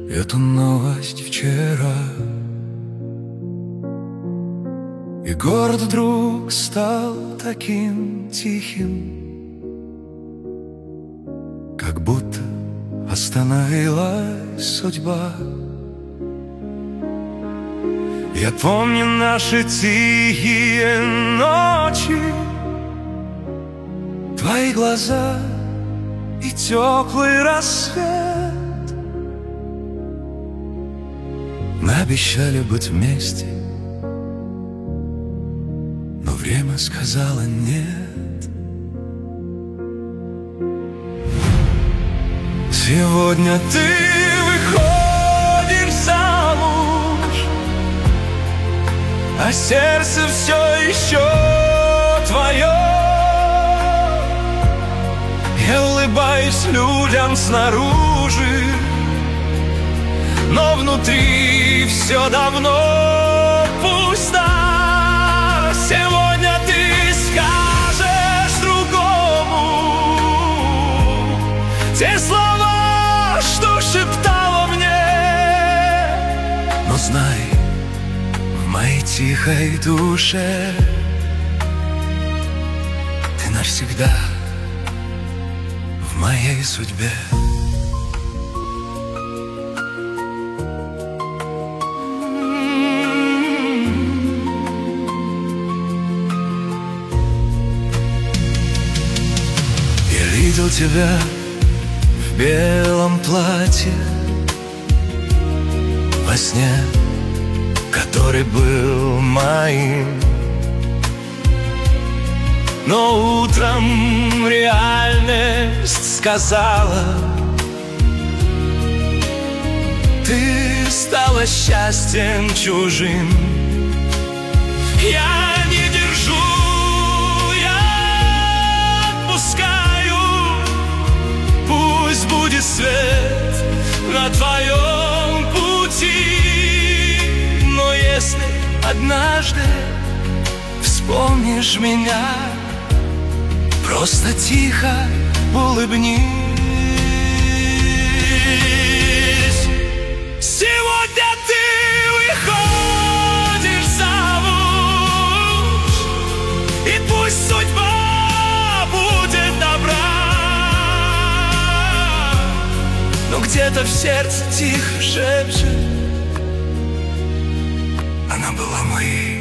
эту новость вчера, и город вдруг стал таким тихим, как будто остановилась судьба. Я помню наши тихие ночи, твои глаза и теплый рассвет. Мы обещали быть вместе, но время сказало нет. Сегодня ты выходишь замуж, а сердце все еще твое. Я улыбаюсь людям снаружи, но внутри все давно пусто. Сегодня ты скажешь другому те слова, что шептала мне. Но знай, в моей тихой душе ты навсегда в моей судьбе. Я видел тебя в белом платье во сне, который был моим. Но утром реальность сказала: ты стала счастьем чужим. Я не держу, я отпускаю. Пусть будет свет на твоем пути. Но если однажды вспомнишь меня, просто тихо улыбнись. Сегодня ты выходишь замуж, и пусть судьба будет добра, но где-то в сердце тихо шепчет: она была моей.